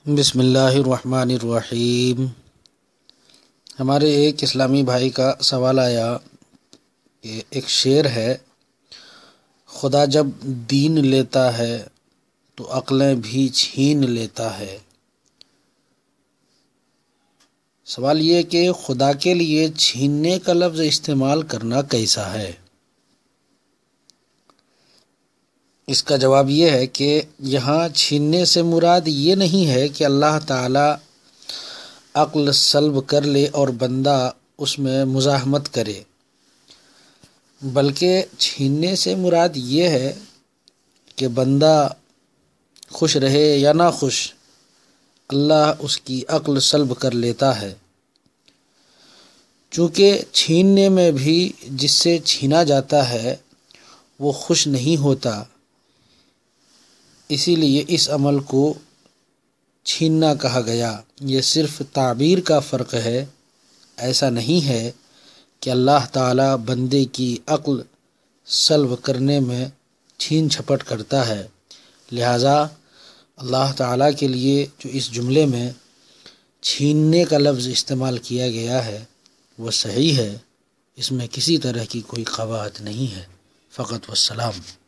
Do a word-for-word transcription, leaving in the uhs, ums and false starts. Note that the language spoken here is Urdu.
بسم اللہ الرحمن الرحیم۔ ہمارے ایک اسلامی بھائی کا سوال آیا کہ ایک شعر ہے، خدا جب دین لیتا ہے تو عقلیں بھی چھین لیتا ہے۔ سوال یہ کہ خدا کے لیے چھیننے کا لفظ استعمال کرنا کیسا ہے؟ اس کا جواب یہ ہے کہ یہاں چھیننے سے مراد یہ نہیں ہے کہ اللہ تعالیٰ عقل سلب کر لے اور بندہ اس میں مزاحمت کرے، بلکہ چھیننے سے مراد یہ ہے کہ بندہ خوش رہے یا نہ خوش، اللہ اس کی عقل سلب کر لیتا ہے۔ چونکہ چھیننے میں بھی جس سے چھینا جاتا ہے وہ خوش نہیں ہوتا، اسی لیے اس عمل کو چھیننا کہا گیا۔ یہ صرف تعبیر کا فرق ہے، ایسا نہیں ہے کہ اللہ تعالیٰ بندے کی عقل سلب کرنے میں چھین جھپٹ کرتا ہے۔ لہٰذا اللہ تعالیٰ کے لیے جو اس جملے میں چھیننے کا لفظ استعمال کیا گیا ہے وہ صحیح ہے، اس میں کسی طرح کی کوئی قباحت نہیں ہے۔ فقط والسلام۔